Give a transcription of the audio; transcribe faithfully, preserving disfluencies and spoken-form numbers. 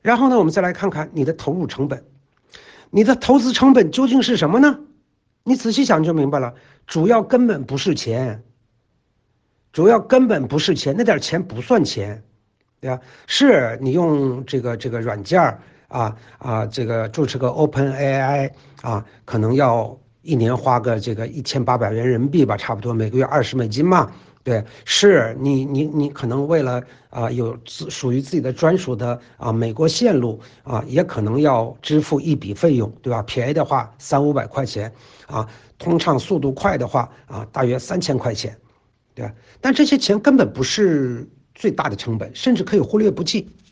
然后呢，我们再来看看你的投入成本，你的投资成本究竟是什么呢？你仔细想就明白了，主要根本不是钱，主要根本不是钱，那点钱不算钱，对吧？是你用这个这个软件啊啊，这个注册个 OpenAI 啊，可能要一年花个这个一千八百元人民币吧，差不多每个月二十美金嘛。对，是你你你可能为了啊有自属于自己的专属的啊美国线路啊，也可能要支付一笔费用，对吧？便宜的话三五百块钱啊，通畅速度快的话啊，大约三千块钱，对吧？但这些钱根本不是最大的成本，甚至可以忽略不计。